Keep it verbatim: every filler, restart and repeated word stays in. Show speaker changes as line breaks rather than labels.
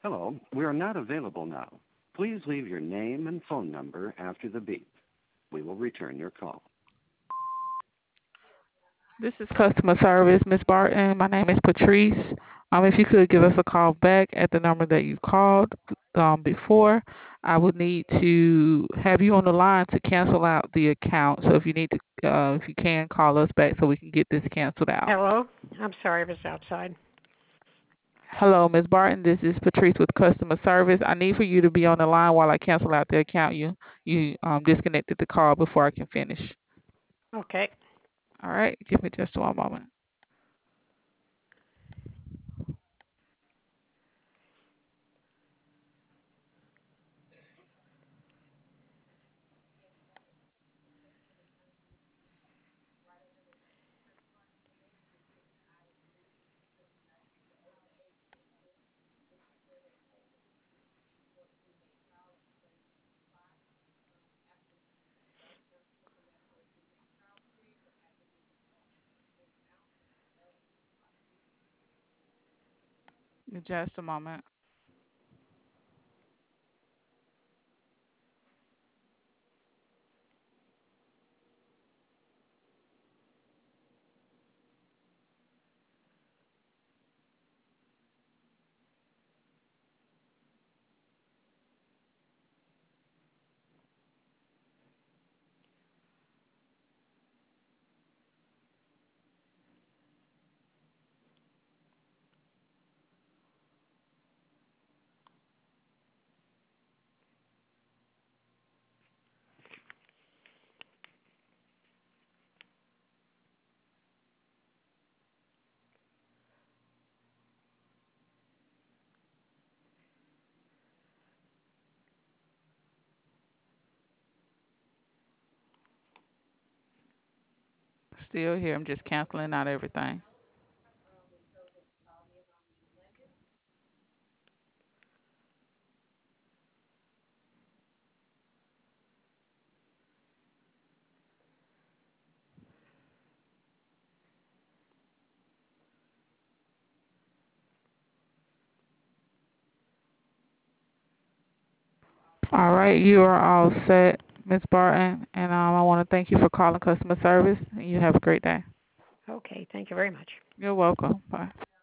Hello, we are not available now. Please leave your name and phone number after the beep. We will return your call.
This is customer service, Miss Barton. My name is Patrice. Um, if you could give us a call back at the number that you called um, before, I would need to have you on the line to cancel out the account. So if you need to, uh, if you can, call us back so we can get this canceled out.
Hello? I'm sorry, I was outside.
Hello, Miss Barton. This is Patrice with customer service. I need for you to be on the line while I cancel out the account. You you um, disconnected the call before I can finish.
Okay.
All right, give me just one moment. Just a moment. Still here. I'm just canceling out everything. All right, you are all set, Miss Barton, and um, I want to thank you for calling customer service. You have a great day.
Okay, thank you very much.
You're welcome. Bye.